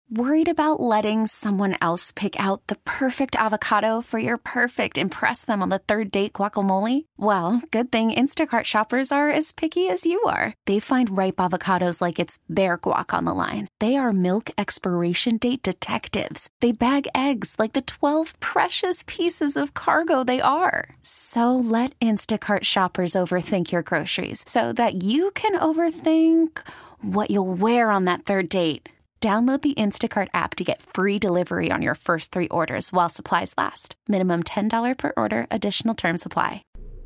Worried about letting someone else pick out the perfect avocado for your perfect impress them on the third date guacamole? Well, good thing Instacart shoppers are as picky as you are. They find ripe avocados like it's their guac on the line. They are milk expiration date detectives. They bag eggs like the 12 precious pieces of cargo they are. So let Instacart shoppers overthink your groceries so that you can overthink what you'll wear on that third date. Download the Instacart app to get free delivery on your first 3 orders while supplies last. Minimum $10 per order. Additional terms apply.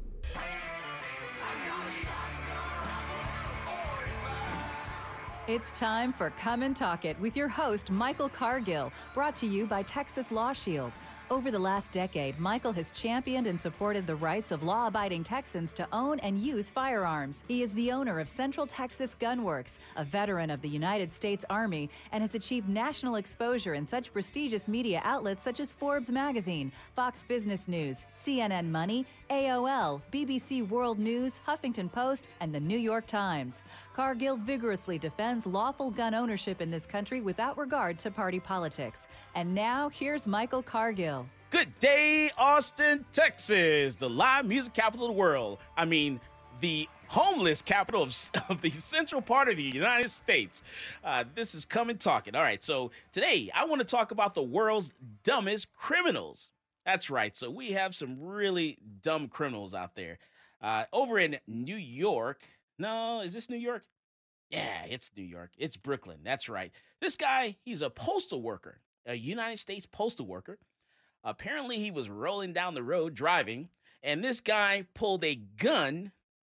It's time for Come and Talk It with your host, Michael Cargill, brought to you by Texas Law Shield. Over the last decade, Michael has championed and supported the rights of law-abiding Texans to own and use firearms. He is the owner of Central Texas Gun Works, a veteran of the United States Army, and has achieved national exposure in such prestigious media outlets such as Forbes Magazine, Fox Business News, CNN Money, AOL, BBC World News, Huffington Post, and the New York Times. Cargill vigorously defends lawful gun ownership in this country without regard to party politics. And now, here's Michael Cargill. Good day, Austin, Texas, the live music capital of the world. I mean, the homeless capital of the central part of the United States. This is Come and Talk It. All right, so today I want to talk about the world's dumbest criminals. That's right. So we have some really dumb criminals out there. Over in New York. No, is this New York? Yeah, it's New York. It's Brooklyn. That's right. This guy, he's a postal worker, a United States postal worker. Apparently, he was rolling down the road driving, and this guy pulled a gun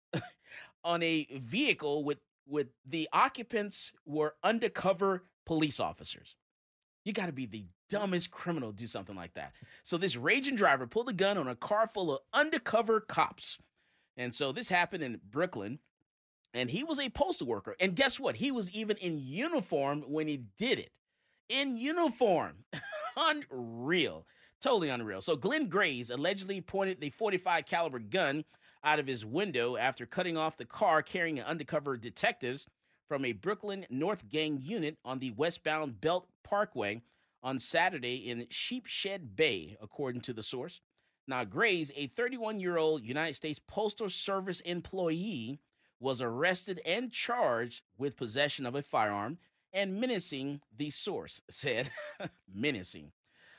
on a vehicle with the occupants were undercover police officers. You got to be the dumbest criminal to do something like that. So this raging driver pulled a gun on a car full of undercover cops. And so this happened in Brooklyn, and he was a postal worker. And guess what? He was even in uniform when he did it. In uniform. Unreal. Totally unreal. So Glenn Grays allegedly pointed the .45 caliber gun out of his window after cutting off the car carrying undercover detectives from a Brooklyn North Gang unit on the westbound Belt Parkway on Saturday in Sheepshead Bay, according to the source. Now, Grays, a 31-year-old United States Postal Service employee, was arrested and charged with possession of a firearm and menacing, the source said. Menacing.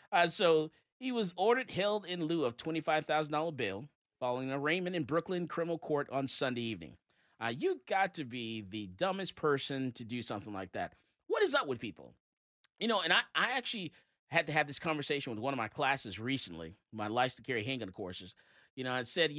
So he was ordered held in lieu of $25,000 bail following arraignment in Brooklyn criminal court on Sunday evening. You got to be the dumbest person to do something like that. What is up with people? You know, and I actually had to have this conversation with one of my classes recently, my license to carry handgun courses. You know, I said,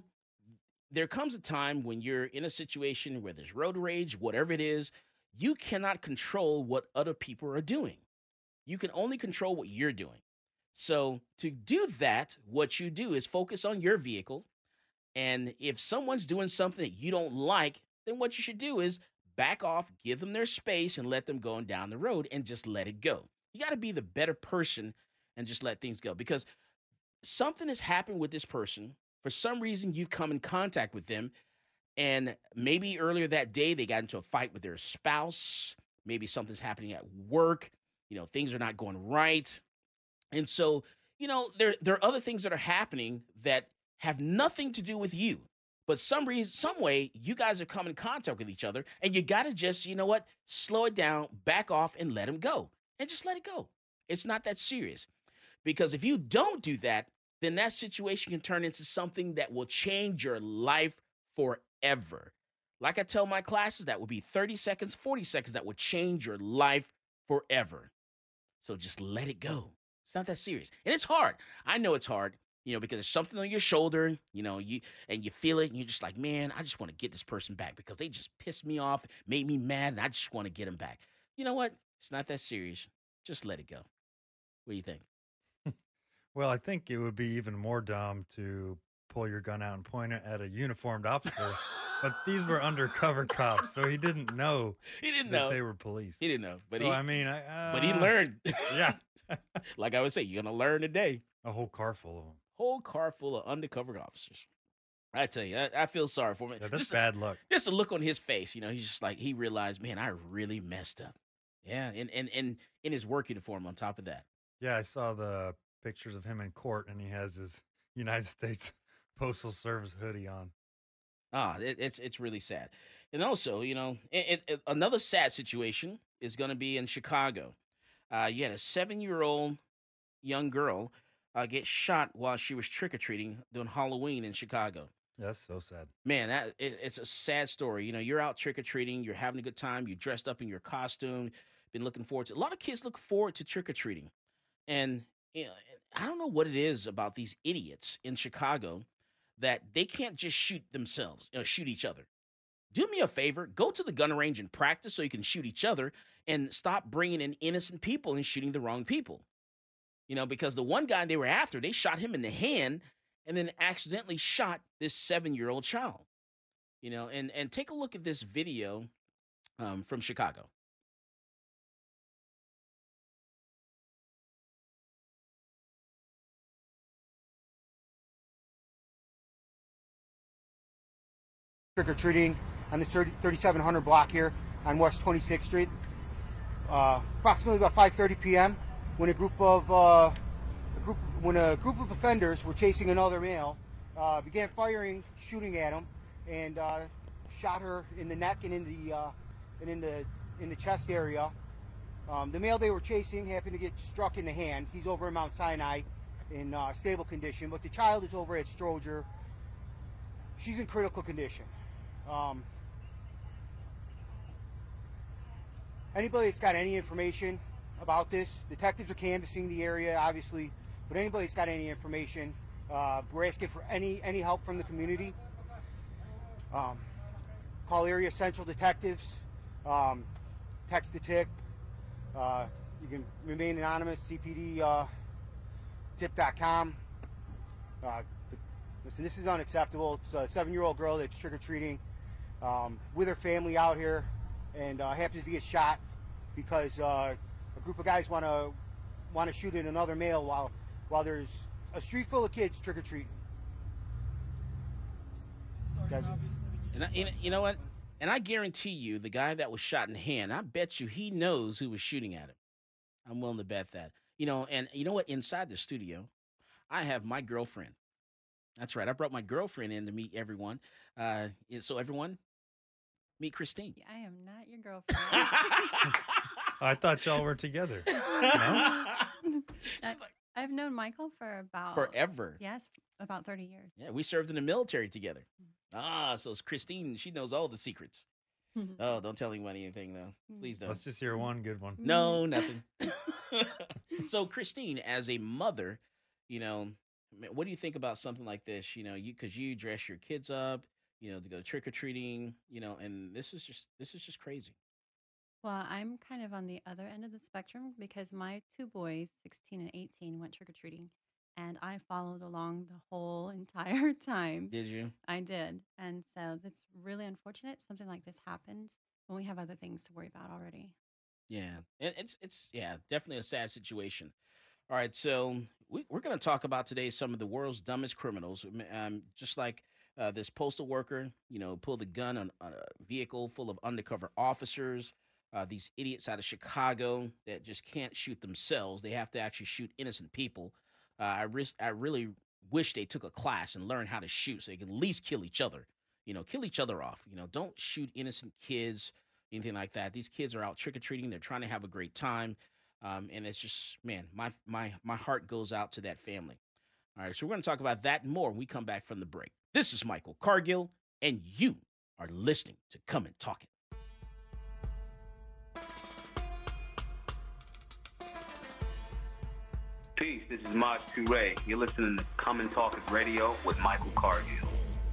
there comes a time when you're in a situation where there's road rage, whatever it is, you cannot control what other people are doing. You can only control what you're doing. So to do that, what you do is focus on your vehicle. And if someone's doing something that you don't like, then what you should do is back off, give them their space, and let them go on down the road and just let it go. You got to be the better person and just let things go, because something has happened with this person. For some reason, you come in contact with them, and maybe earlier that day they got into a fight with their spouse. Maybe something's happening at work. Things are not going right. And so, there are other things that are happening that have nothing to do with you. But some way, you guys have come in contact with each other, and you got to just, slow it down, back off, and let them go. And just let it go. It's not that serious. Because if you don't do that, then that situation can turn into something that will change your life forever. Like I tell my classes, that would be 30 seconds, 40 seconds that would change your life forever. So just let it go. It's not that serious. And it's hard. I know it's hard, because there's something on your shoulder, you feel it, and you're just like, man, I just want to get this person back because they just pissed me off, made me mad, and I just want to get them back. You know what? It's not that serious. Just let it go. What do you think? Well, I think it would be even more dumb to pull your gun out and point it at a uniformed officer. But these were undercover cops, so he didn't know. They were police. He didn't know. But so, but he learned. Yeah. Like I would say, you're going to learn today. A whole car full of them. Whole car full of undercover officers. I tell you, I feel sorry for him. Yeah, that's bad luck. Just a look on his face. He's just like, he realized, man, I really messed up. Yeah, and in his work uniform on top of that. Yeah, I saw the pictures of him in court, and he has his United States Postal Service hoodie on. It's really sad. And also, another sad situation is going to be in Chicago. You had a 7-year-old young girl get shot while she was trick-or-treating during Halloween in Chicago. That's so sad. Man, it's a sad story. You're out trick-or-treating, you're having a good time, you dressed up in your costume, been looking forward to. A lot of kids look forward to trick-or-treating. And I don't know what it is about these idiots in Chicago that they can't just shoot themselves, shoot each other. Do me a favor, go to the gun range and practice so you can shoot each other and stop bringing in innocent people and shooting the wrong people. Because the one guy they were after, they shot him in the hand and then accidentally shot this 7-year-old child. And take a look at this video from Chicago. Trick-or-treating on the 3700 block here on West 26th Street. Approximately about 5:30 p.m. when a group of offenders were chasing another male, began firing, shooting at him, and shot her in the neck and in the chest area. The male they were chasing happened to get struck in the hand. He's over in Mount Sinai in stable condition, but the child is over at Stroger. She's in critical condition. Anybody that's got any information about this, detectives are canvassing the area, obviously, but anybody that's got any information, we're asking for any help from the community. Call area central detectives, text the tip. You can remain anonymous, cpd tip.com. Listen, this is unacceptable. It's a 7-year-old girl that's trick-or-treating with her family out here and happens to get shot because a group of guys want to shoot at another male while there's a street full of kids trick-or-treating. And you know what? And I guarantee you, the guy that was shot in the hand, I bet you he knows who was shooting at him. I'm willing to bet that. And you know what? Inside the studio, I have my girlfriend. That's right. I brought my girlfriend in to meet everyone. So everyone, meet Christine. I am not your girlfriend. I thought y'all were together. No? I've known Michael for about... Forever. Yes, about 30 years. Yeah, we served in the military together. So it's Christine. She knows all the secrets. Oh, don't tell anyone anything, though. Please don't. Let's just hear one good one. No, nothing. So, Christine, as a mother, what do you think about something like this? Because you dress your kids up, to go trick-or-treating, and this is just crazy. Well, I'm kind of on the other end of the spectrum because my 2 boys, 16 and 18, went trick-or-treating, and I followed along the whole entire time. Did you? I did, and so that's really unfortunate. Something like this happens when we have other things to worry about already. Yeah, it's definitely a sad situation. All right, so we're going to talk about today some of the world's dumbest criminals, just like this postal worker, pulled the gun on a vehicle full of undercover officers. These idiots out of Chicago that just can't shoot themselves. They have to actually shoot innocent people. I really wish they took a class and learned how to shoot so they can at least kill each other. Kill each other off. Don't shoot innocent kids, anything like that. These kids are out trick-or-treating. They're trying to have a great time. And it's just, man, my heart goes out to that family. All right, so we're going to talk about that and more when we come back from the break. This is Michael Cargill, and you are listening to Come and Talk It. Peace, this is Maj Toure. You're listening to Come and Talk It Radio with Michael Cargill.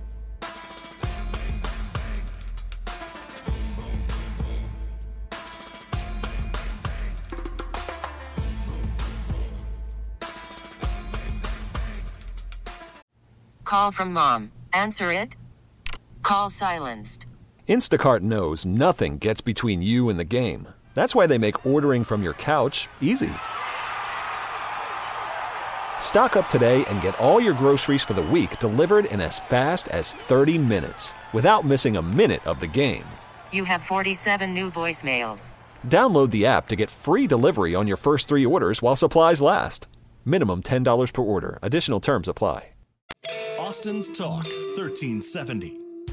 Call from mom. Answer it. Call silenced. Instacart knows nothing gets between you and the game. That's why they make ordering from your couch easy. Stock up today and get all your groceries for the week delivered in as fast as 30 minutes without missing a minute of the game. You have 47 new voicemails. Download the app to get free delivery on your first 3 orders while supplies last. Minimum $10 per order. Additional terms apply. Austin's Talk 1370.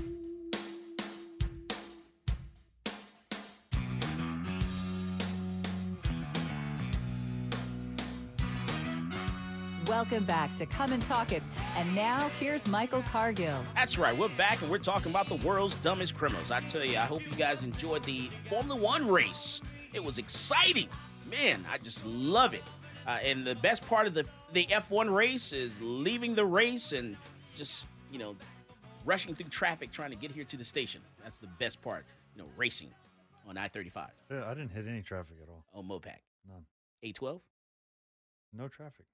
Welcome back to Come and Talk It. And now, here's Michael Cargill. That's right. We're back, and we're talking about the world's dumbest criminals. I tell you, I hope you guys enjoyed the Formula One race. It was exciting. Man, I just love it. And the best part of the F1 race is leaving the race and just, rushing through traffic trying to get here to the station. That's the best part, racing on I-35. Yeah, I didn't hit any traffic at all. Oh, Mopac. None. 812? No traffic.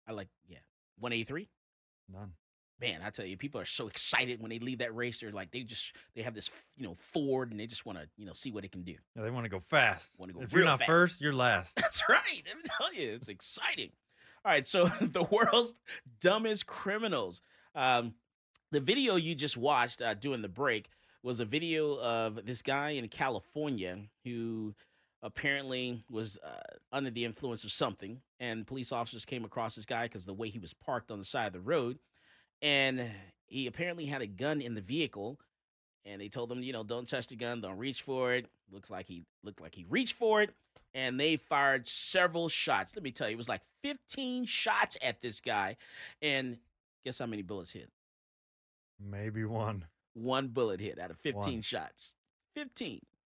183? None. Man, I tell you, people are so excited when they leave that race. They're like, they have this, Ford, and they just want to, see what it can do. Yeah, they want to go fast. If you're not fast. First, you're last. That's right. Let me tell you, it's exciting. All right, so the world's dumbest criminals. The video you just watched during the break was a video of this guy in California who apparently was under the influence of something, and police officers came across this guy because the way he was parked on the side of the road, and he apparently had a gun in the vehicle, and they told him, don't touch the gun, don't reach for it. Looked like he reached for it, and they fired several shots. Let me tell you, it was like 15 shots at this guy, and guess how many bullets hit? Maybe one. One bullet hit out of 15 shots. 15.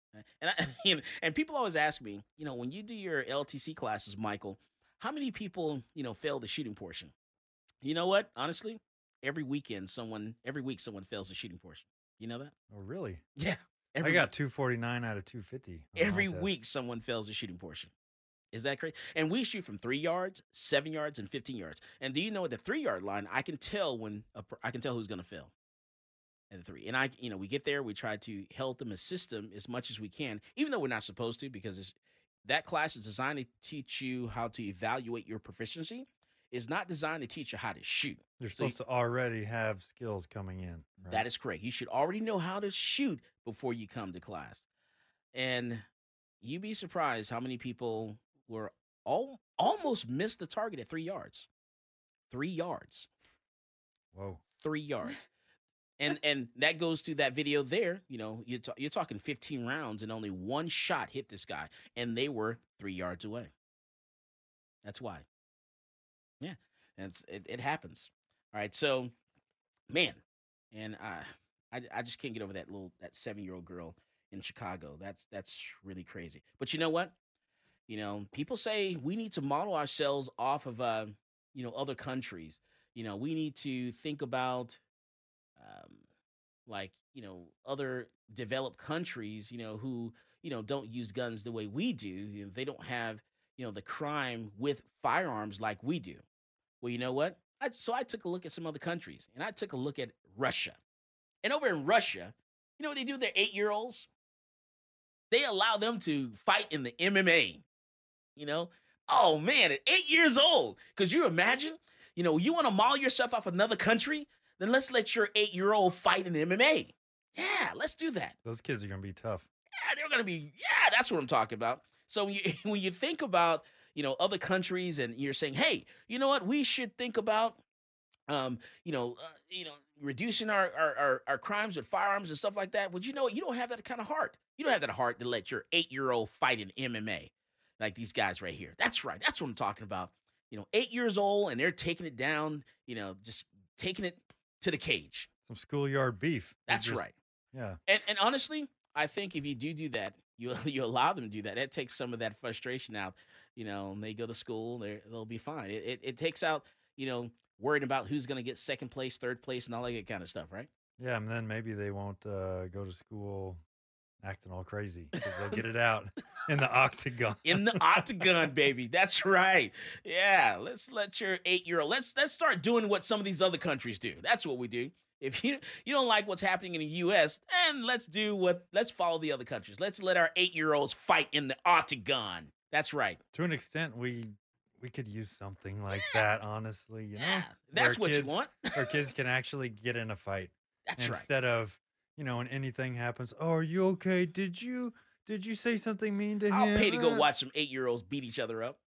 And people always ask me, when you do your LTC classes, Michael, how many people, fail the shooting portion? You know what? Honestly, every week someone fails the shooting portion. You know that? Oh, really? Yeah. I got 249 out of 250. Every week someone fails the shooting portion. Is that crazy? And we shoot from 3 yards, 7 yards, and 15 yards. And do you know at the 3-yard line, I can tell who's going to fail. At the 3. And we get there, we try to help them, assist them as much as we can, even though we're not supposed to, because that class is designed to teach you how to evaluate your proficiency. It's not designed to teach you how to shoot. You're supposed to already have skills coming in. Right? That is correct. You should already know how to shoot before you come to class. And you'd be surprised how many people were almost missed the target at 3 yards. 3 yards. Whoa. 3 yards. And that goes to that video there. You're talking 15 rounds and only one shot hit this guy, and they were 3 yards away. That's why. Yeah, and it happens. All right, so, man, and I just can't get over that 7-year-old girl in Chicago. That's really crazy. But you know what? People say we need to model ourselves off of other countries. We need to think about other developed countries, who, don't use guns the way we do. They don't have, the crime with firearms like we do. Well, you know what? So I took a look at some other countries, and I took a look at Russia. And over in Russia, you know what they do? Their 8-year-olds? They allow them to fight in the MMA. Oh, man, at 8 years old. Because you imagine, you want to model yourself off another country? Then let's let your 8-year-old fight in MMA. Yeah, let's do that. Those kids are going to be tough. Yeah, they're going to be, that's what I'm talking about. So when you think about, other countries and you're saying, hey, you know what, we should think about, reducing our crimes with firearms and stuff like that. Well, you don't have that kind of heart. You don't have that heart to let your 8-year-old fight in MMA like these guys right here. That's right. That's what I'm talking about. 8 years old and they're taking it down, just taking it to the cage. Some schoolyard beef. That's right. Yeah. And honestly, I think if you do that, you allow them to do that. That takes some of that frustration out. They go to school, they'll be fine. It takes out, worrying about who's going to get second place, third place, and all that kind of stuff, right? Yeah, and then maybe they won't go to school acting all crazy because they'll get it out in the octagon. In the octagon, baby. That's right. Yeah, let's let your 8-year-old, let's start doing what some of these other countries do. That's what we do. If you don't like what's happening in the U.S., then let's follow the other countries. Let's let our 8-year-olds fight in the octagon. That's right. To an extent, we could use something like that, honestly. That's what you want. Our kids can actually get in a fight. That's right. Instead of, when anything happens, oh, are you okay? Did you Did you say something mean to him? I'll pay to go watch some 8-year-olds beat each other up.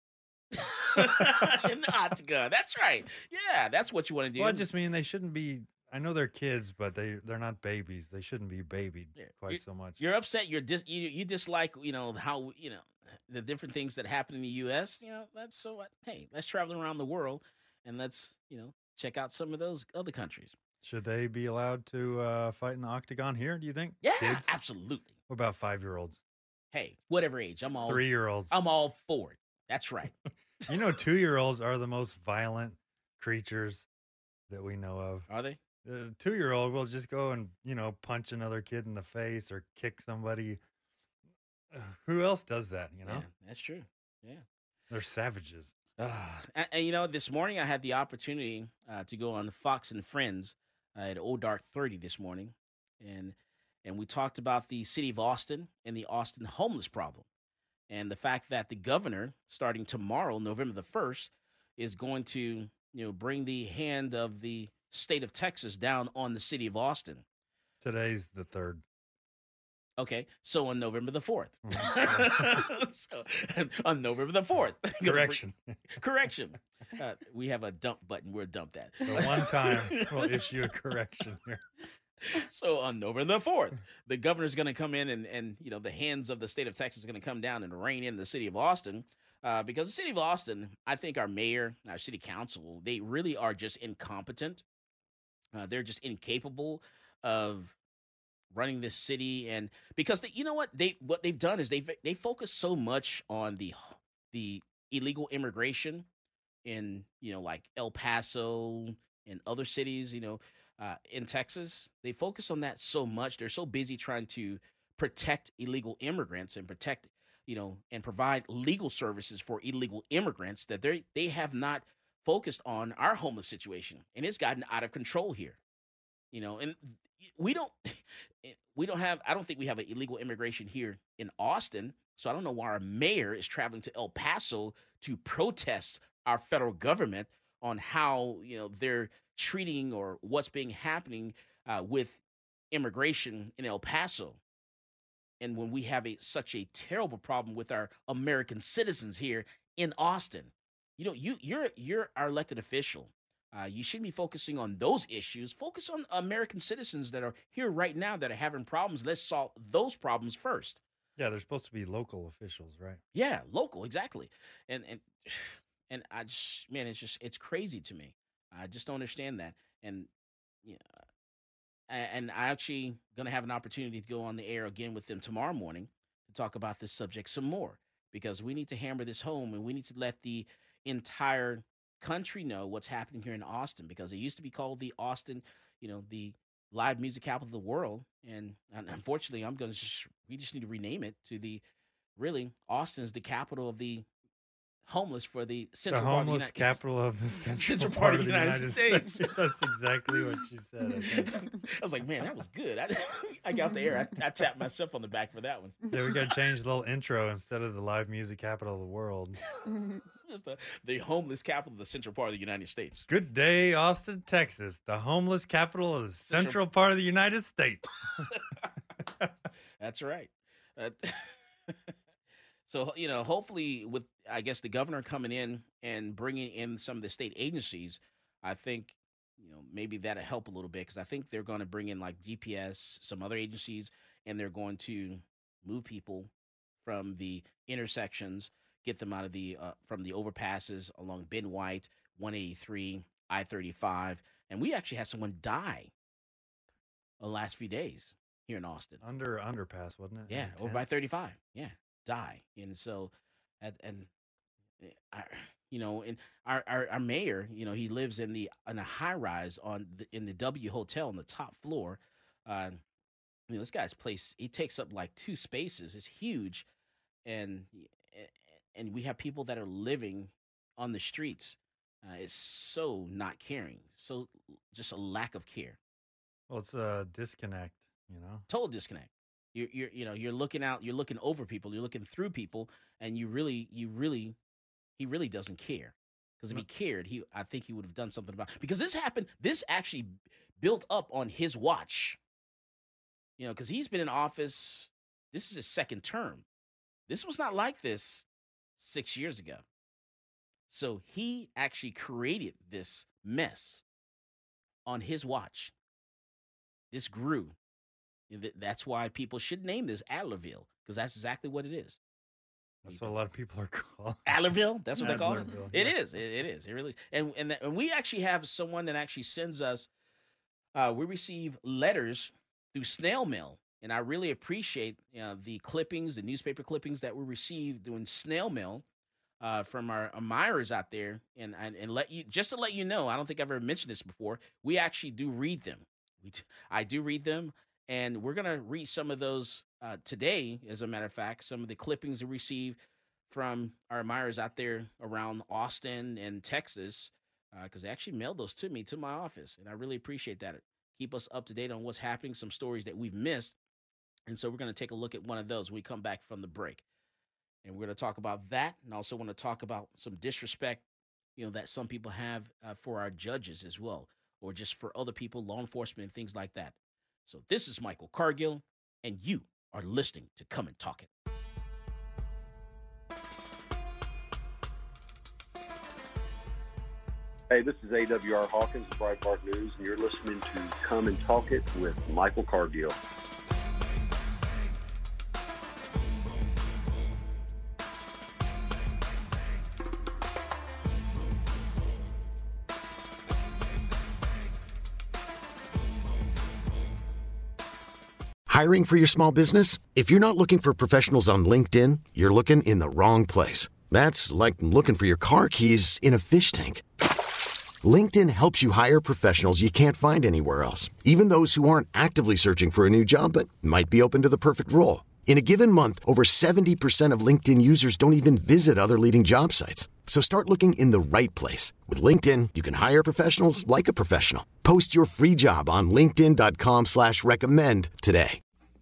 In the octagon. That's right. Yeah, that's what you want to do. Well, I just mean they shouldn't be. I know they're kids, but they're not babies. They shouldn't be babied quite so much. You're upset. You dislike, how, the different things that happen in the U.S. That's so what. Hey, let's travel around the world and let's, check out some of those other countries. Should they be allowed to fight in the octagon here, do you think? Yeah, Kids? absolutely. What about 5-year-olds? Hey, whatever age. I'm all 3-year-olds. I'm all for it. That's right. 2-year-olds are the most violent creatures that we know of. Are they? The 2-year-old will just go and, punch another kid in the face or kick somebody. Who else does that, Yeah, that's true. Yeah. They're savages. And this morning I had the opportunity to go on Fox and Friends at Old Dark 30 this morning. And we talked about the city of Austin and the Austin homeless problem. And the fact that the governor, starting tomorrow, November the 1st, is going to, bring the hand of the state of Texas down on the city of Austin. Today's the 3rd. Okay, so on November the 4th. Mm-hmm. So on November the 4th. Correction. We have a dump button. We'll dump that. The one time we'll issue a correction here. So on November the 4th, the governor's going to come in and the hands of the state of Texas are going to come down and rein in the city of Austin. Because the city of Austin, I think our mayor, our city council, they really are just incompetent. They're just incapable of running this city. And because what they've done is they focus so much on the illegal immigration in, like El Paso and other cities, in Texas. They focus on that so much. They're so busy trying to protect illegal immigrants and protect, and provide legal services for illegal immigrants that they have not focused on our homeless situation. And it's gotten out of control here, and we don't have, I don't think we have an illegal immigration here in Austin. So I don't know why our mayor is traveling to El Paso to protest our federal government on how, they're treating or what's being happening with immigration in El Paso. And when we have such a terrible problem with our American citizens here in Austin, you're our elected official. You shouldn't be focusing on those issues. Focus on American citizens that are here right now that are having problems. Let's solve those problems first. Yeah, they're supposed to be local officials, right? Yeah, local, exactly. And I just, man, it's crazy to me. I just don't understand that. And and I actually going to have an opportunity to go on the air again with them tomorrow morning to talk about this subject some more, because we need to hammer this home and we need to let the entire country know what's happening here in Austin, because it used to be called the Austin, the live music capital of the world. And unfortunately, we just need to rename it to Austin is the capital of the homeless for the central part of the United States. Capital of the central part of the United States. That's exactly what she said. I was like, man, that was good. I got off the air. I tapped myself on the back for that one. Yeah, we got to change the little intro instead of the live music capital of the world. Just the homeless capital of the central part of the United States. Good day, Austin, Texas, the homeless capital of the central part of the United States. That's right. So, hopefully with, I guess, the governor coming in and bringing in some of the state agencies, I think, maybe that'll help a little bit, because I think they're going to bring in like DPS, some other agencies, and they're going to move people from the intersections, get them out of from the overpasses along Ben White, 183, I-35. And we actually had someone die the last few days here in Austin. Underpass, wasn't it? Yeah, over by 35. Yeah. Die. And so and our mayor, he lives in a high rise in the W Hotel on the top floor. This guy's place, he takes up like 2 spaces. It's huge. And we have people that are living on the streets. It's so not caring. So just a lack of care. Well, it's a disconnect, Total disconnect. You're looking out, you're looking over people, you're looking through people, and he really doesn't care. Because if he cared, I think he would have done something about it. Because this actually built up on his watch. Because he's been in office This is his second term. This was not like this 6 years ago. So he actually created this mess on his watch. This grew. That's why people should name this Adlerville, because that's exactly what it is. That's what a lot of people are called. Adlerville? That's what they call it? Yeah. It is. It is. It really is. And we actually have someone that actually sends us, we receive letters through snail mail. And I really appreciate the clippings, the newspaper clippings that we receive doing snail mail from our admirers out there. And just to let you know, I don't think I've ever mentioned this before, we actually do read them. I do read them. And we're going to read some of those today, as a matter of fact, some of the clippings we received from our admirers out there around Austin and Texas, because they actually mailed those to me, to my office. And I really appreciate that. Keep us up to date on what's happening, some stories that we've missed. And so we're going to take a look at one of those when we come back from the break. And we're going to talk about that. And also want to talk about some disrespect, that some people have for our judges as well, or just for other people, law enforcement, things like that. So this is Michael Cargill, and you are listening to Come and Talk It. Hey, this is AWR Hawkins, Breitbart News, and you're listening to Come and Talk It with Michael Cargill. Hiring for your small business? If you're not looking for professionals on LinkedIn, you're looking in the wrong place. That's like looking for your car keys in a fish tank. LinkedIn helps you hire professionals you can't find anywhere else, even those who aren't actively searching for a new job but might be open to the perfect role. In a given month, over 70% of LinkedIn users don't even visit other leading job sites. So start looking in the right place. With LinkedIn, you can hire professionals like a professional. Post your free job on linkedin.com/recommend today.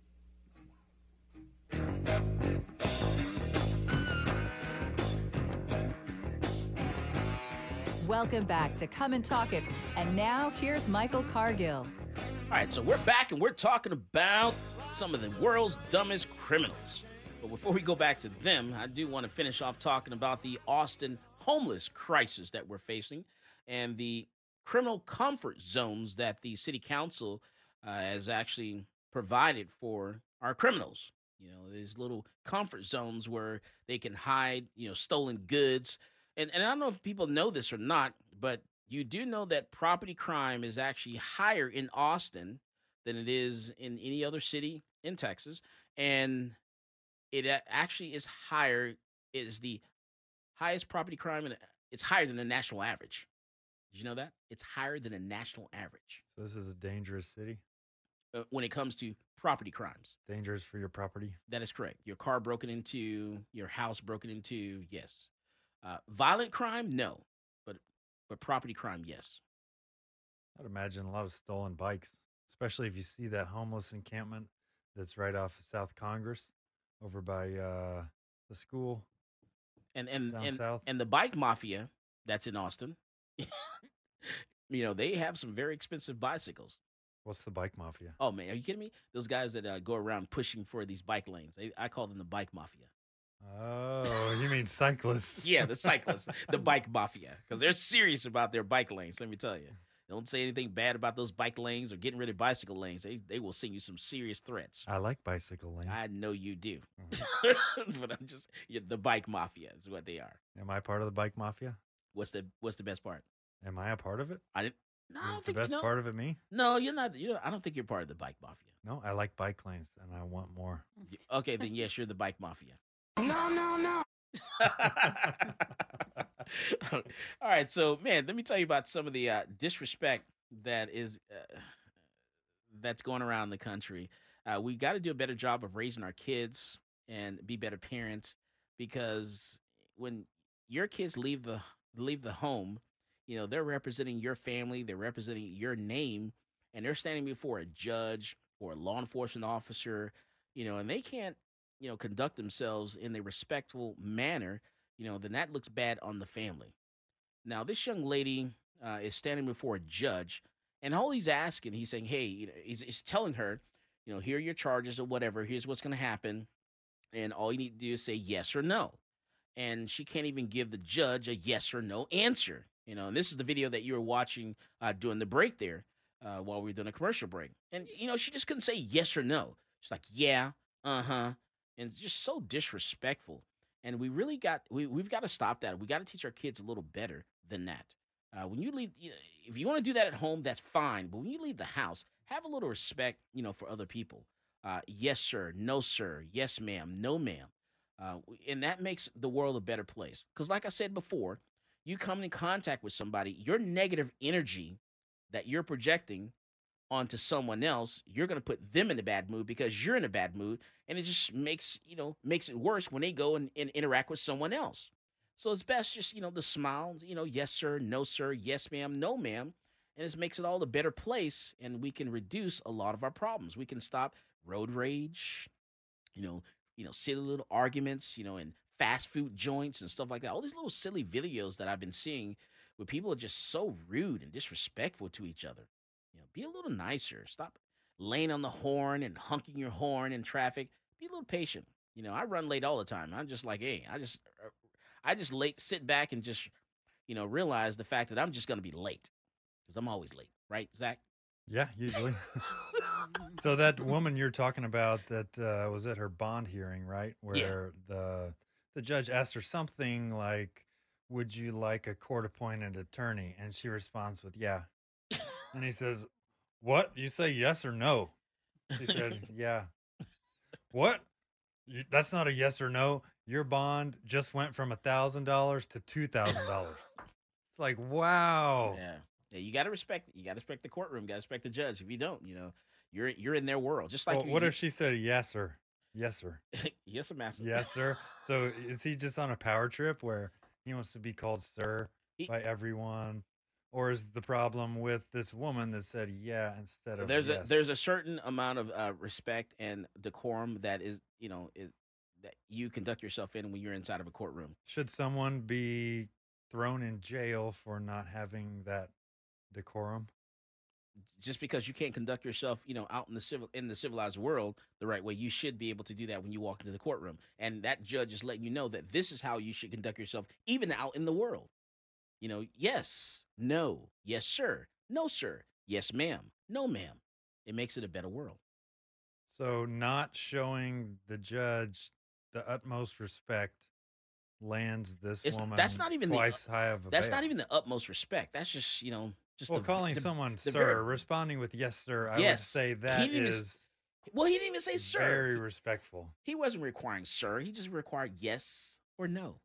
Welcome back to Come and Talk It. And now here's Michael Cargill. All right, so we're back and we're talking about some of the world's dumbest criminals. But before we go back to them, I do want to finish off talking about the Austin homeless crisis that we're facing and the criminal comfort zones that the city council has actually provided for our criminals. These little comfort zones where they can hide, stolen goods. And I don't know if people know this or not, but you do know that property crime is actually higher in Austin than it is in any other city in Texas. And it actually is higher, is the highest property crime, and it's higher than the national average. Did you know that? It's higher than the national average. So this is a dangerous city? When it comes to property crimes. Dangerous for your property? That is correct. Your car broken into, your house broken into, yes. Violent crime, no. But property crime, yes. I'd imagine a lot of stolen bikes, especially if you see that homeless encampment that's right off of South Congress over by the school and south. And the bike mafia that's in Austin, they have some very expensive bicycles. What's the bike mafia? Oh, man, are you kidding me? Those guys that go around pushing for these bike lanes. I call them the bike mafia. Oh, you mean cyclists? Yeah, the cyclists, the bike mafia, because they're serious about their bike lanes, let me tell you. Don't say anything bad about those bike lanes or getting rid of bicycle lanes. They will send you some serious threats. I like bicycle lanes. I know you do. But I'm just, the bike mafia is what they are. Am I part of the bike mafia? What's the best part? Am I a part of it? No, I don't think the best part of it me? No, you're not. I don't think you're part of the bike mafia. No, I like bike lanes, and I want more. Okay, then yes, you're the bike mafia. No. All right, so man, let me tell you about some of the disrespect that is that's going around the country. We got to do a better job of raising our kids and be better parents, because when your kids leave the home, they're representing your family, they're representing your name, and they're standing before a judge or a law enforcement officer, and they can't conduct themselves in a respectful manner, then that looks bad on the family. Now, this young lady is standing before a judge, and all he's asking, he's saying, hey, he's telling her, here are your charges or whatever. Here's what's going to happen. And all you need to do is say yes or no. And she can't even give the judge a yes or no answer. And this is the video that you were watching during the break there while we were doing a commercial break. And, she just couldn't say yes or no. She's like, yeah, uh-huh. And it's just so disrespectful. And we really we've got to stop that. We got to teach our kids a little better than that. When you leave, if you want to do that at home, that's fine. But when you leave the house, have a little respect, for other people. Yes, sir. No, sir. Yes, ma'am. No, ma'am. And that makes the world a better place. Because like I said before, you come in contact with somebody, your negative energy that you're projecting onto someone else, you're going to put them in a bad mood because you're in a bad mood. And it just makes it worse when they go and interact with someone else. So it's best just, the smile, yes, sir, no, sir, yes, ma'am, no, ma'am. And it makes it all a better place, and we can reduce a lot of our problems. We can stop road rage, silly little arguments, in fast food joints and stuff like that. All these little silly videos that I've been seeing where people are just so rude and disrespectful to each other. Be a little nicer. Stop laying on the horn and honking your horn in traffic. Be a little patient. I run late all the time. I'm just like, hey, I just sit back and just, realize the fact that I'm just going to be late because I'm always late. Right, Zach? Yeah, usually. So that woman you're talking about that was at her bond hearing, right? Where the judge asked her something like, would you like a court-appointed attorney? And she responds with, yeah. And he says, what? You say yes or no? She said, yeah. What? That's not a yes or no. Your bond just went from $1,000 to $2,000. It's like, wow. Yeah. Yeah, you got to respect the courtroom. You got to respect the judge. If you don't, you're in their world. Just like what if she said yes, sir? Yes, sir. Yes, sir, master. Yes, sir. So is he just on a power trip where he wants to be called sir by everyone? Or is the problem with this woman that said yeah instead of yes? There's a certain amount of respect and decorum that is that you conduct yourself in when you're inside of a courtroom. Should someone be thrown in jail for not having that decorum? Just because you can't conduct yourself, out in the civilized world the right way, you should be able to do that when you walk into the courtroom. And that judge is letting you know that this is how you should conduct yourself, even out in the world. Yes, no, yes, sir, no, sir, yes, ma'am, no, ma'am. It makes it a better world. So not showing the judge the utmost respect lands this woman that's not even twice high of a That's bail. not even the utmost respect. That's just, calling someone sir, responding with yes, sir, I would say that is... Well, he didn't even say sir. Very respectful. He wasn't requiring sir. He just required yes or no.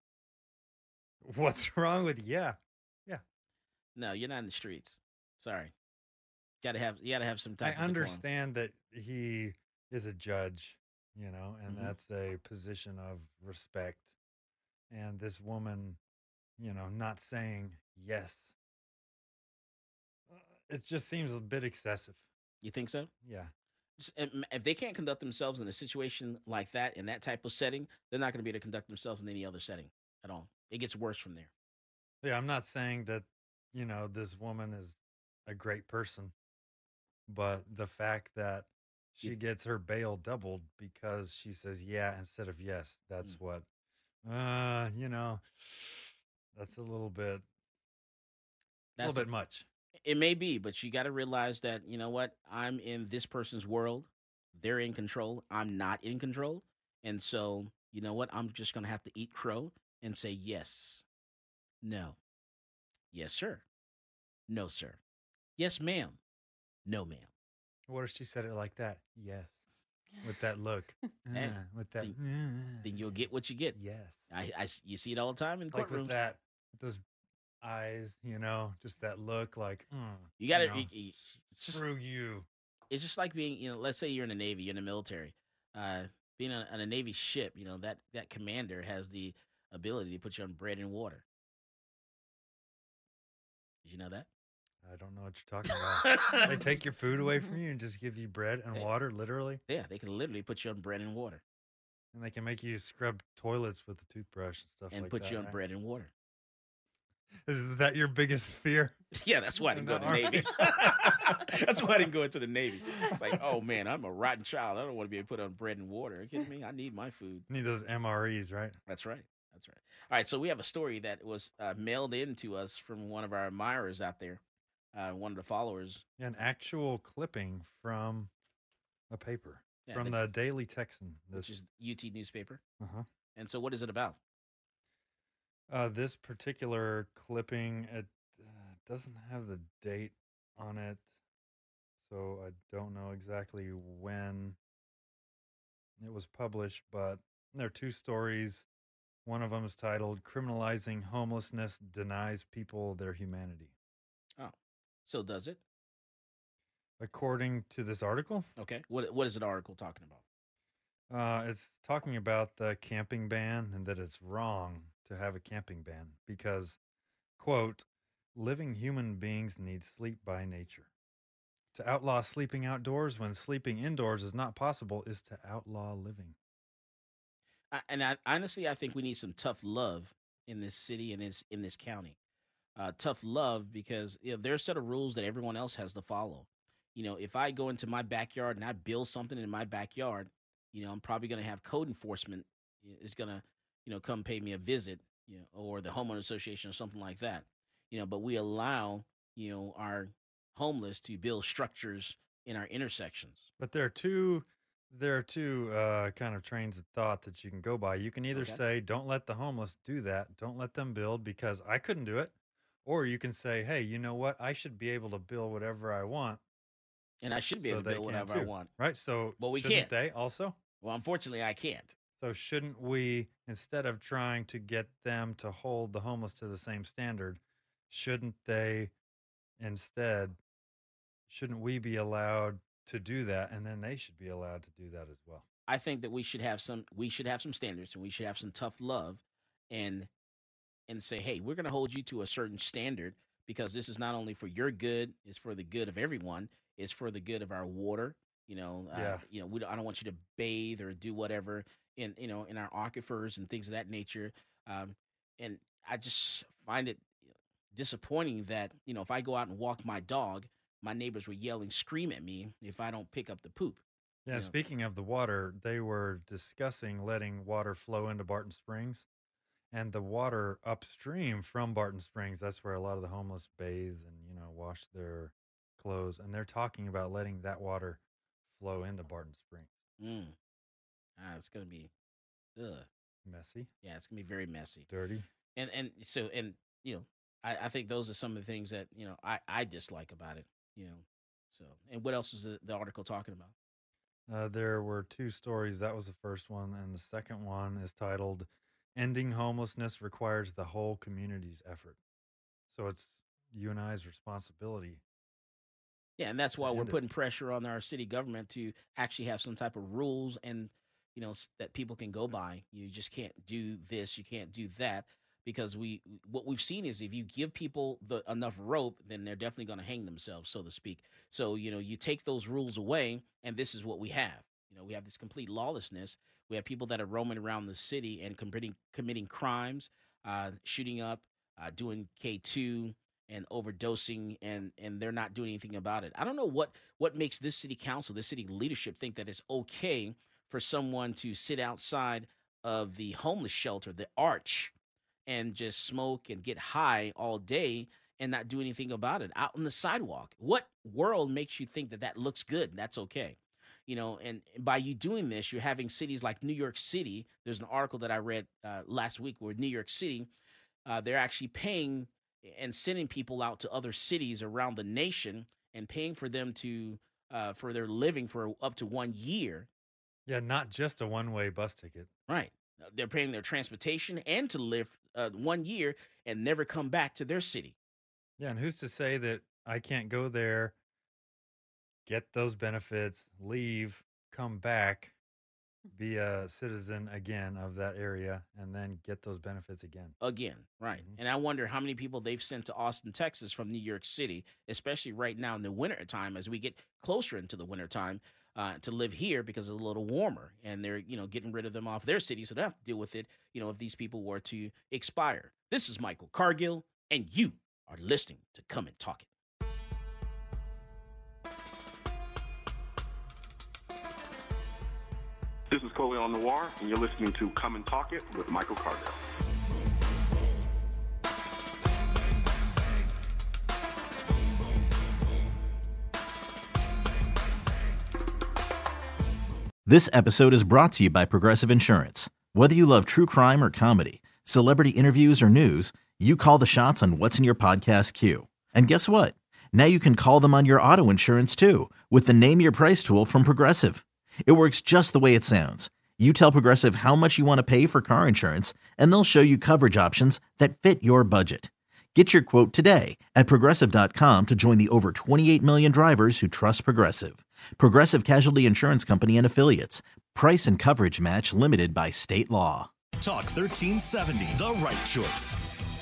What's wrong with yeah? Yeah. No, you're not in the streets. Sorry. You gotta have some type I understand that he is a judge, and that's a position of respect. And this woman, not saying yes. It just seems a bit excessive. You think so? Yeah. If they can't conduct themselves in a situation like that, in that type of setting, they're not going to be able to conduct themselves in any other setting at all. It gets worse from there. Yeah, I'm not saying that, this woman is a great person, but the fact that she gets her bail doubled because she says yeah instead of yes, that's what, that's a little bit much. It may be, but you got to realize that, I'm in this person's world. They're in control. I'm not in control. And so, I'm just going to have to eat crow and say yes, no, yes, sir, no, sir, yes, ma'am, no, ma'am. What if she said it like that? Yes. With that look. With that. Then you'll get what you get. Yes. You see it all the time in courtrooms. Like with that, with those eyes, just that look like, you got to, screw you. It's just like being, let's say you're in the Navy, you're in the military. Being on a Navy ship, that commander has the ability to put you on bread and water. Did you know that? I don't know what you're talking about. They take your food away from you and just give you bread and water, literally? Yeah, they can literally put you on bread and water. And they can make you scrub toilets with a toothbrush and stuff like that. And put you on bread and water. Is that your biggest fear? Yeah, that's why I didn't go to the Navy. That's why I didn't go into the Navy. It's like, oh, man, I'm a rotten child. I don't want to be able to put on bread and water. Are you kidding me? I need my food. You need those MREs, right? That's right. That's right. All right, so we have a story that was mailed in to us from one of our admirers out there, one of the followers. Yeah, an actual clipping from a paper, from the Daily Texan. Which is UT newspaper. Uh-huh. And so what is it about? This particular clipping, it doesn't have the date on it, so I don't know exactly when it was published, but there are two stories. One of them is titled "Criminalizing Homelessness Denies People Their Humanity." Oh, so does it? According to this article. Okay. What is the article talking about? It's talking about the camping ban and that it's wrong to have a camping ban because, quote, living human beings need sleep by nature. To outlaw sleeping outdoors when sleeping indoors is not possible is to outlaw living. Honestly, I think we need some tough love in this city and in this county. Tough love because there are a set of rules that everyone else has to follow. If I go into my backyard and I build something in my backyard, I'm probably going to have code enforcement is going to, come pay me a visit, or the homeowner association or something like that. But we allow, our homeless to build structures in our intersections. But there are two kind of trains of thought that you can go by. You can either say, don't let the homeless do that. Don't let them build because I couldn't do it. Or you can say, hey, you know what? I should be able to build whatever I want. And I should be able to build whatever I want. Right. So we shouldn't can't. They also? Well, unfortunately, I can't. So shouldn't we, instead of trying to get them to hold the homeless to the same standard, shouldn't we be allowed to do that, and then they should be allowed to do that as well? I think that we should have some standards, and we should have some tough love, and say, hey, we're going to hold you to a certain standard because this is not only for your good, it's for the good of everyone, it's for the good of our water. I don't want you to bathe or do whatever in our aquifers and things of that nature. And I just find it disappointing that, if I go out and walk my dog, my neighbors will yell and scream at me if I don't pick up the poop. Yeah, speaking of the water, they were discussing letting water flow into Barton Springs. And the water upstream from Barton Springs, that's where a lot of the homeless bathe and, wash their clothes. And they're talking about letting that water flow into Barton Springs. It's going to be messy. Yeah, it's going to be very messy. Dirty. I think those are some of the things that, I dislike about it, So, and what else is the article talking about? There were two stories. That was the first one. And the second one is titled, Ending Homelessness Requires the Whole Community's Effort. So it's you and I's responsibility. Yeah, and that's why we're putting pressure on our city government to actually have some type of rules and, that people can go by. You just can't do this, you can't do that. Because what we've seen is if you give people enough rope, then they're definitely going to hang themselves, so to speak. So, you take those rules away, and this is what we have. We have this complete lawlessness. We have people that are roaming around the city and committing crimes, shooting up, doing K2 and overdosing, and they're not doing anything about it. I don't know what makes this city council, this city leadership think that it's okay for someone to sit outside of the homeless shelter, the Arch, and just smoke and get high all day and not do anything about it out on the sidewalk. What world makes you think that looks good and that's okay? And by you doing this, you're having cities like New York City. There's an article that I read last week where New York City, they're actually paying and sending people out to other cities around the nation and paying for them to for their living for up to 1 year. Yeah, not just a one-way bus ticket. Right. They're paying their transportation and to live 1 year and never come back to their city. Yeah, and who's to say that I can't go there, get those benefits, leave, come back, be a citizen again of that area, and then get those benefits again. Again, right. Mm-hmm. And I wonder how many people they've sent to Austin, Texas from New York City, especially right now in the winter time as we get closer into the winter time. To live here because it's a little warmer, and they're getting rid of them off their city, so they have to deal with it. If these people were to expire. This is Michael Cargill, and you are listening to Come and Talk It. This is Coleon Noir, and you're listening to Come and Talk It with Michael Cargill. This episode is brought to you by Progressive Insurance. Whether you love true crime or comedy, celebrity interviews or news, you call the shots on what's in your podcast queue. And guess what? Now you can call them on your auto insurance too with the Name Your Price tool from Progressive. It works just the way it sounds. You tell Progressive how much you want to pay for car insurance, and they'll show you coverage options that fit your budget. Get your quote today at Progressive.com to join the over 28 million drivers who trust Progressive. Progressive Casualty Insurance Company and Affiliates. Price and coverage match limited by state law. Talk 1370, the right choice.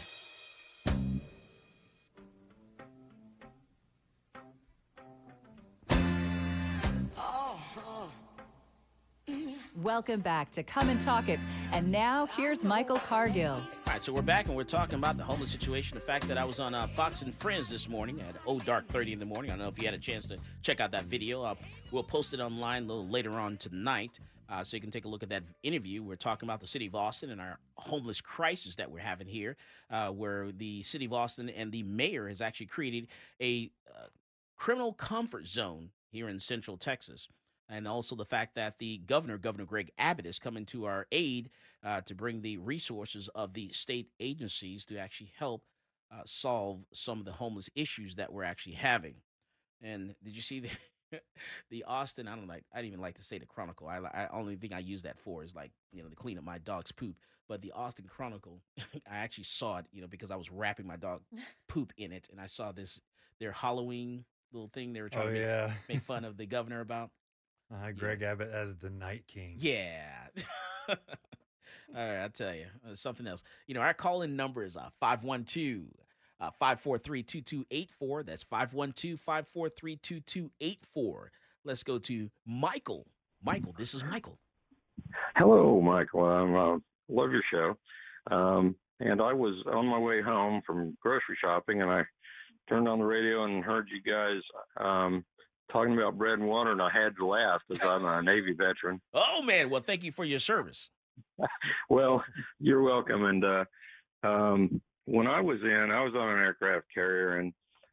Welcome back to Come and Talk It. And now, here's Michael Cargill. All right, so we're back, and we're talking about the homeless situation. The fact that I was on Fox and Friends this morning at dark 30 in the morning. I don't know if you had a chance to check out that video. We'll post it online a little later on tonight, so you can take a look at that interview. We're talking about the city of Austin and our homeless crisis that we're having here, where the city of Austin and the mayor has actually created a criminal comfort zone here in Central Texas. And also the fact that the Governor Greg Abbott, is coming to our aid to bring the resources of the state agencies to actually help solve some of the homeless issues that we're actually having. And did you see the Austin? I didn't even like to say the Chronicle. I only thing I use that for is to clean up my dog's poop. But the Austin Chronicle, I actually saw it, because I was wrapping my dog poop in it, and I saw their Halloween little thing they were trying to make fun of the governor about. Greg Abbott as the Night King. Yeah. All right, I'll tell you. Something else. Our call-in number is 512-543-2284. That's 512-543-2284. Let's go to Michael. Michael, this is Michael. Hello, Michael. I love your show. And I was on my way home from grocery shopping, and I turned on the radio and heard you guys talking about bread and water, and I had to laugh because I'm a Navy veteran. Oh, man. Well, thank you for your service. Well, you're welcome. And when I was on an aircraft carrier, and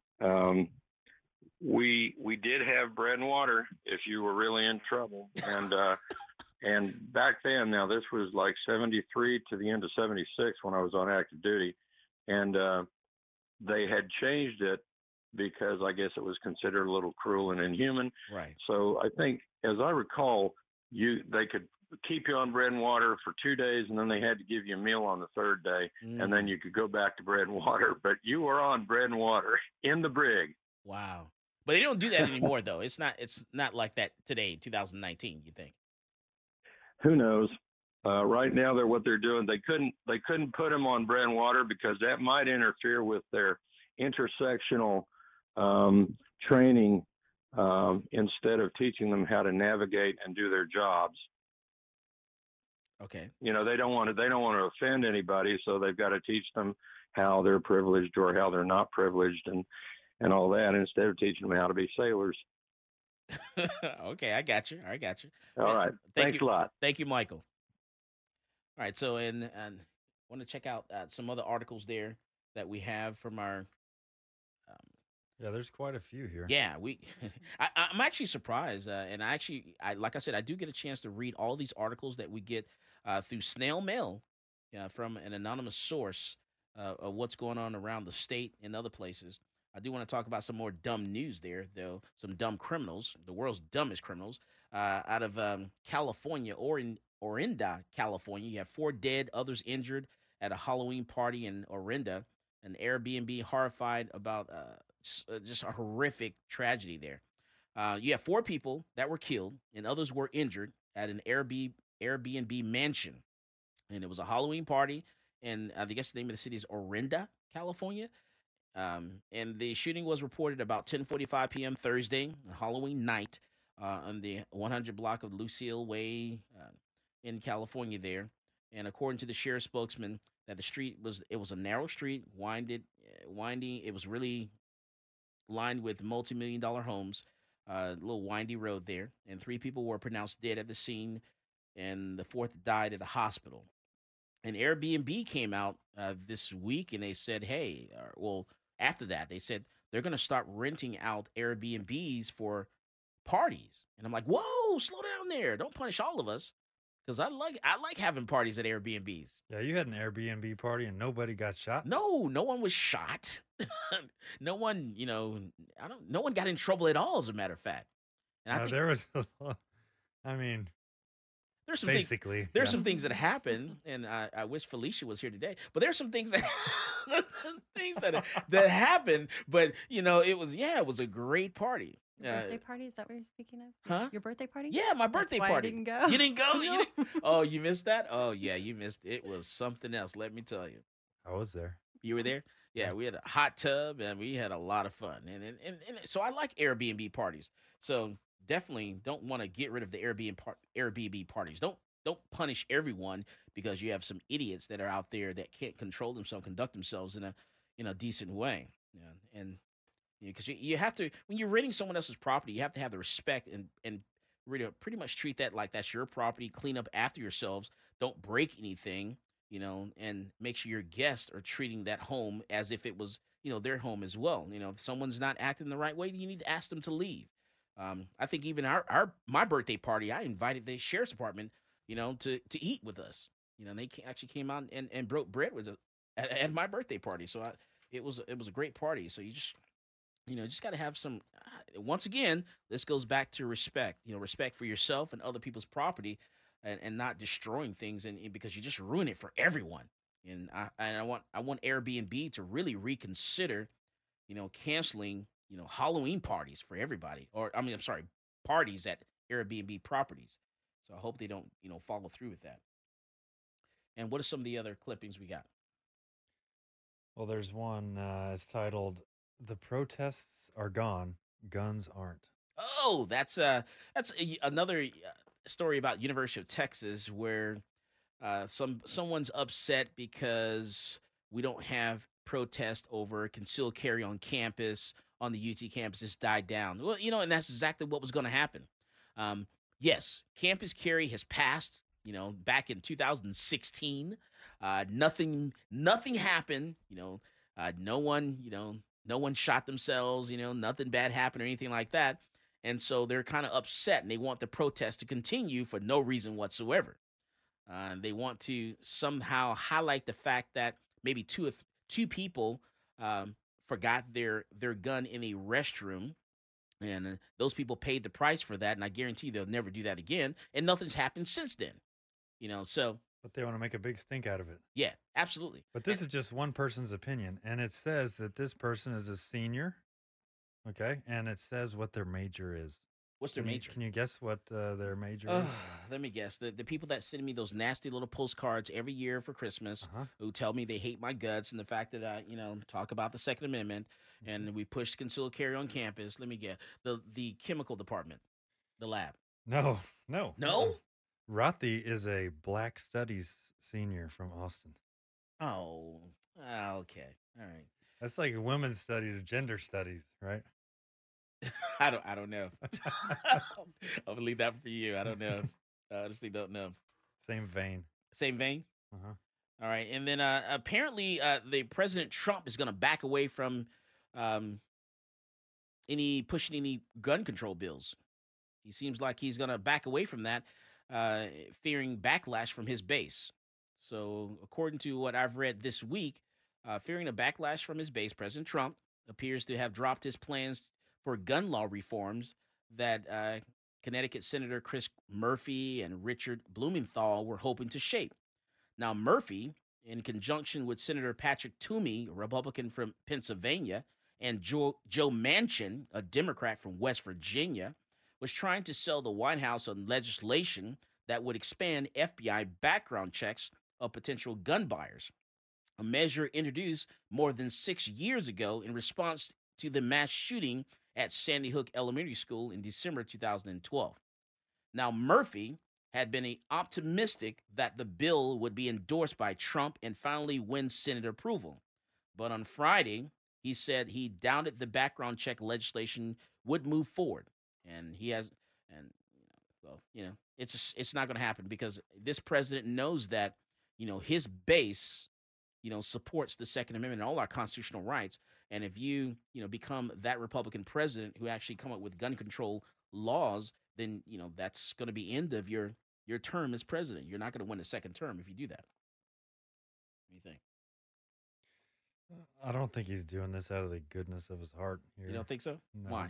we did have bread and water if you were really in trouble. And and back then, now this was like 73 to the end of 76 when I was on active duty, and they had changed it because I guess it was considered a little cruel and inhuman. Right. So I think, as I recall, they could keep you on bread and water for 2 days, and then they had to give you a meal on the third day, and then you could go back to bread and water. But you were on bread and water in the brig. Wow. But they don't do that anymore, though. It's not like that today, 2019. You think? Who knows? Right now, they're doing. They couldn't put them on bread and water because that might interfere with their intersectional training instead of teaching them how to navigate and do their jobs. Okay. They don't want to offend anybody, so they've got to teach them how they're privileged or how they're not privileged and all that instead of teaching them how to be sailors. Okay, I got you. All right. Thanks a lot. Thank you, Michael. All right, so and want to check out some other articles there that we have from our yeah, there's quite a few here. Yeah, I'm actually surprised, and I like I said, I do get a chance to read all these articles that we get through snail mail from an anonymous source of what's going on around the state and other places. I do want to talk about some more dumb news there, though. Some dumb criminals, the world's dumbest criminals, out of California, Orinda, California. You have 4 dead, others injured at a Halloween party in Orinda. An Airbnb horrified about just a horrific tragedy there. You have 4 people that were killed and others were injured at an Airbnb mansion. And it was a Halloween party, and I guess the name of the city is Orinda, California. And the shooting was reported about 10:45 p.m. Thursday, Halloween night, on the 100 block of Lucille Way in California there. And according to the sheriff's spokesman, that the street was a narrow street, winded windy. It was really lined with multi-million-dollar homes. A little windy road there, and 3 people were pronounced dead at the scene, and the 4th died at a hospital. And Airbnb came out this week, and they said, hey, after that, they said they're going to start renting out Airbnbs for parties. And I'm like, whoa, slow down there. Don't punish all of us. Because I like having parties at Airbnbs. Yeah, you had an Airbnb party and nobody got shot? No one was shot. No one, no one got in trouble at all, as a matter of fact. And I think there was, I mean, there's some basically there's some things that happen, and I wish Felicia was here today. But there's some things that that happened. But it was a great party. Birthday party? Is that what you're speaking of? Huh? Your birthday party? Yeah, my birthday That's why party. I didn't go. You didn't go? No. You didn't? Oh, you missed that? Oh, yeah, you missed it. It was something else, let me tell you. I was there. You were there? Yeah, we had a hot tub, and we had a lot of fun. And so I like Airbnb parties. So definitely don't want to get rid of the Airbnb parties. Don't punish everyone because you have some idiots that are out there that can't control themselves, conduct themselves in a decent way. Yeah, and because you have to, when you're renting someone else's property, you have to have the respect and really pretty much treat that like that's your property. Clean up after yourselves. Don't break anything, and make sure your guests are treating that home as if it was, their home as well. If someone's not acting the right way, you need to ask them to leave. I think even my birthday party, I invited the sheriff's department, to eat with us. They actually came out and broke bread with us at my birthday party. So it was a great party. So you just got to have some, once again, this goes back to respect, respect for yourself and other people's property and not destroying things and because you just ruin it for everyone. And I want Airbnb to really reconsider, canceling, Halloween parties for everybody, parties at Airbnb properties. So I hope they don't, follow through with that. And what are some of the other clippings we got? Well, there's one, it's titled, "The Protests Are Gone, Guns Aren't." Oh, that's another story about University of Texas where someone's upset because we don't have protest over concealed carry on campus, on the UT campus. It's died down. Well, and that's exactly what was going to happen. Yes, campus carry has passed, back in 2016. Nothing happened, no one shot themselves, nothing bad happened or anything like that. And so they're kind of upset and they want the protest to continue for no reason whatsoever. They want to somehow highlight the fact that maybe two people forgot their gun in a restroom, and those people paid the price for that. And I guarantee they'll never do that again. And nothing's happened since then, so. But they want to make a big stink out of it. Yeah, absolutely. But this is just one person's opinion, and it says that this person is a senior, okay? And it says what their major is. What's their major? Can you guess what their major is? Let me guess. The people that send me those nasty little postcards every year for Christmas who tell me they hate my guts and the fact that I, talk about the Second Amendment and we push concealed carry on campus. Let me guess. The chemical department, the lab. No. No? Rothy is a Black Studies senior from Austin. Oh, okay. All right. That's like a women's study to gender studies, right? I don't know. I'm gonna leave that for you. I don't know. I honestly don't know. Same vein. All right, and then apparently the President Trump is gonna back away from pushing any gun control bills. He seems like he's gonna back away from that, fearing backlash from his base. So, according to what I've read this week, fearing a backlash from his base, President Trump appears to have dropped his plans for gun law reforms that Connecticut Senator Chris Murphy and Richard Blumenthal were hoping to shape. Now, Murphy, in conjunction with Senator Patrick Toomey, a Republican from Pennsylvania, and Joe Manchin, a Democrat from West Virginia, was trying to sell the White House on legislation that would expand FBI background checks of potential gun buyers, a measure introduced more than 6 years ago in response to the mass shooting at Sandy Hook Elementary School in December 2012. Now, Murphy had been optimistic that the bill would be endorsed by Trump and finally win Senate approval. But on Friday, He said he doubted the background check legislation would move forward, and he has, and well, it's not going to happen because this president knows that, his base, supports the Second Amendment and all our constitutional rights. And if you, become that Republican president who actually come up with gun control laws, then, that's going to be end of your term as president. You're not going to win a second term if you do that. What do you think? I don't think he's doing this out of the goodness of his heart here. You don't think so? No. Why?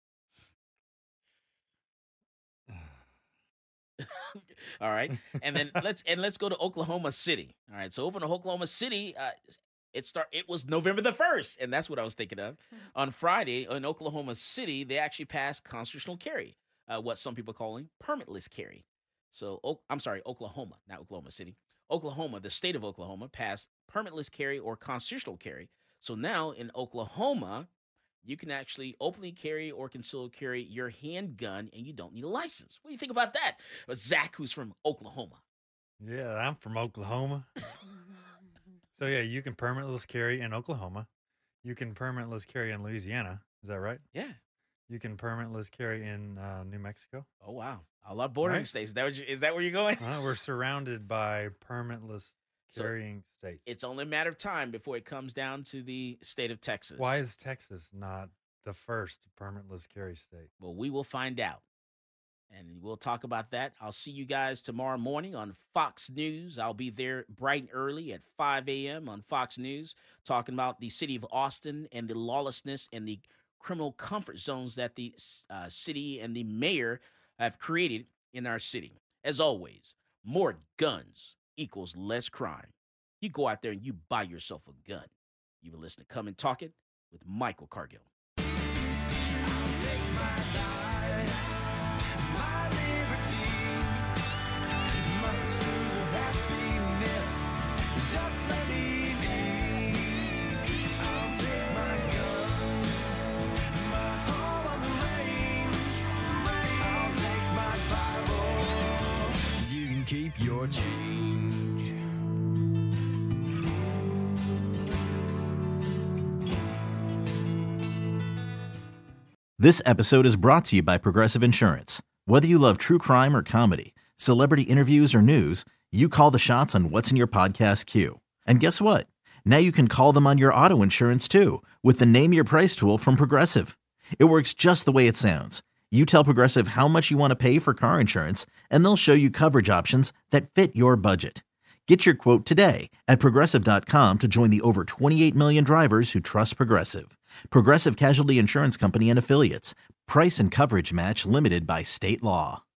All right. And then let's go to Oklahoma City. All right. So over in Oklahoma City, it was November the 1st, and that's what I was thinking of. On Friday in Oklahoma City, they actually passed constitutional carry, what some people are calling permitless carry. So I'm sorry, Oklahoma, not Oklahoma City. Oklahoma, the state of Oklahoma, passed permitless carry or constitutional carry. So now in Oklahoma, you can actually openly carry or conceal carry your handgun, and you don't need a license. What do you think about that? Zach, who's from Oklahoma. Yeah, I'm from Oklahoma. So, yeah, you can permitless carry in Oklahoma. You can permitless carry in Louisiana. Is that right? Yeah. You can permitless carry in New Mexico. Oh, wow. A lot of bordering states. Is that where you're going? We're surrounded by permitless carrying states. It's only a matter of time before it comes down to the state of Texas. Why is Texas not the first permitless carry state? Well, we will find out. And we'll talk about that. I'll see you guys tomorrow morning on Fox News. I'll be there bright and early at 5 a.m. on Fox News, talking about the city of Austin and the lawlessness and the criminal comfort zones that the city and the mayor have created in our city. As always, more guns equals less crime. You go out there and you buy yourself a gun. You will listen to Come and Talk It with Michael Cargill. Keep your change. This episode is brought to you by Progressive Insurance. Whether you love true crime or comedy, celebrity interviews or news, you call the shots on what's in your podcast queue. And guess what? Now you can call them on your auto insurance too with the Name Your Price tool from Progressive. It works just the way it sounds. You tell Progressive how much you want to pay for car insurance, and they'll show you coverage options that fit your budget. Get your quote today at Progressive.com to join the over 28 million drivers who trust Progressive. Progressive Casualty Insurance Company and Affiliates. Price and coverage match limited by state law.